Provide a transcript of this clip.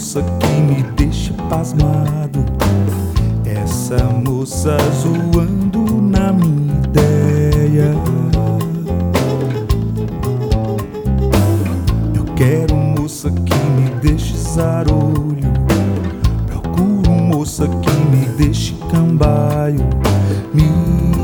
moça que me deixe pasmado, essa moça zoando na minha ideia. Eu quero moça que me deixe zarolho, procuro moça que me deixe cambaio, me